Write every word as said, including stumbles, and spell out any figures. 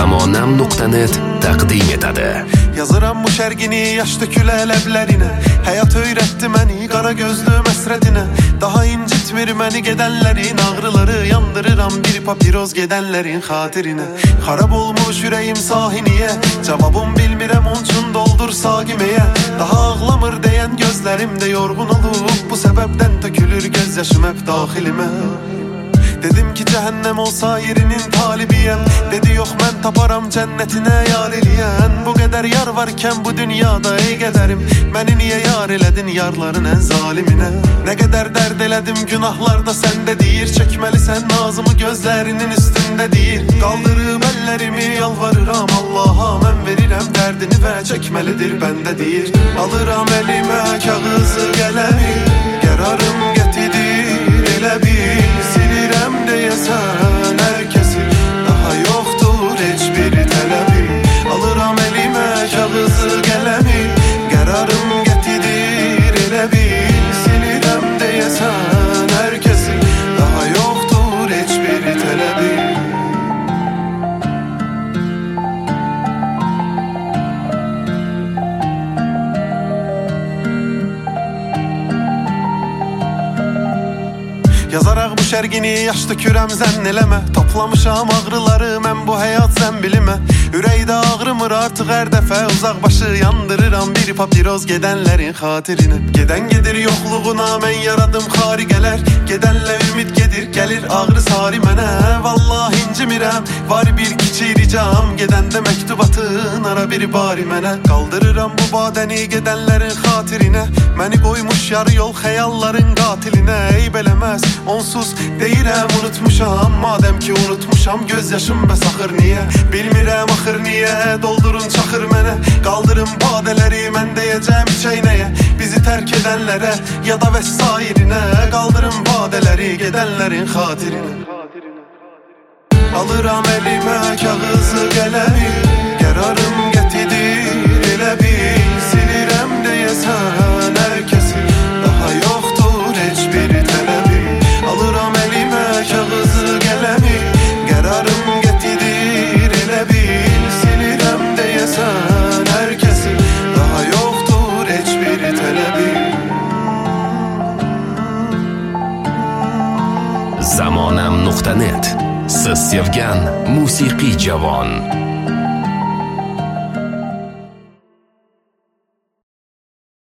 zamonam nuqta net taqdim etadi. Yazıram bu şərgini yaş dökülə ləblərinə. Həyat öyrətdi məni qara gözlü məsrədinə. Daha incitmir məni gedənlərin ağrıları. Yandırıram bir papiroz gedənlərin xatirinə. Xarab olmuş ürəyim sahiniyə. Cavabım bilmirəm onçun doldur saqiməyə. Daha ağlamır deyən gözlərimdə yorğun olub. Bu səbəbdən tökülür göz yaşım hep daxilimə. Dedim ki cəhənnəm olsa yerinin talibiyəm. Dedi yox mən taparam cənnətinə yar eləyən. Bu qədər yar varkən bu dünyada ey qədərim. Məni niyə yar elədin yarların ən zaliminə? Nə qədər dərd elədim günahlarda səndə deyir. Çəkməlisən nazımı gözlərinin üstündə deyir. Qaldırıb əllərimi yalvarıram Allaha. Mən verirəm dərdini və çəkməlidir bəndə deyir. Alıram əlimə kağızı qələmi. Qərarım gətirir elə bil. Silirəm deyəsən hər kəsi. Daha yoxdur heç bir tələbi. Alıram əlimə kağızı qələmi. Qərarım gətirir elə bil. Silirəm deyəsən hər kəsi. Daha yoxdur heç bir tələbi. Yazaraq bu şərgini yaş dökürəm zənn eləmə. Toplamışam ağrıları mən bu həyat zəmbilimə. Ürəkdə ağrımır artıq hər dəfə. Uzaq başı yandırıram bir papiroz gedənlərin xatirinə. Gedən gedir yoxluğuna mən yaradım xariqələr. Gedənlə ümid gedir gəlir ağrı sari mənə. Vallahi incimirəm var bir kiçik ricam. Gedəndə məktubatın ara bir bari mənə. Qaldırıram bu badəni gedənlərin xatirinə. Məni qoymuş yarı yol xəyalların qatilinə. Eyb eləməz onsuz deyirəm unutmuşam. Madəm ki unutmuşam göz yaşım bəs axır niyə? Bilmirəm axır niyə doldurun çaxır mənə. Qaldırın badələri mən deyəcəm çeynəyə. Bizi tərk edənlərə ya da vəsairinə. Qaldırın badələri gedənlərin xatirinə. Alıram əlimə kağızı qələmi. Qərarım gətirir elə bil. Silirəm deyəsən hər kəsi. Daha yoxdur heç bir tələbi. Alıram əlimə kağızı qələmi. Qərarım gətirir elə bil. Silirəm deyəsən hər kəsi. Daha yoxdur heç bir tələbi. zamonam nuqta net. Siz sevgan musiqiy javon.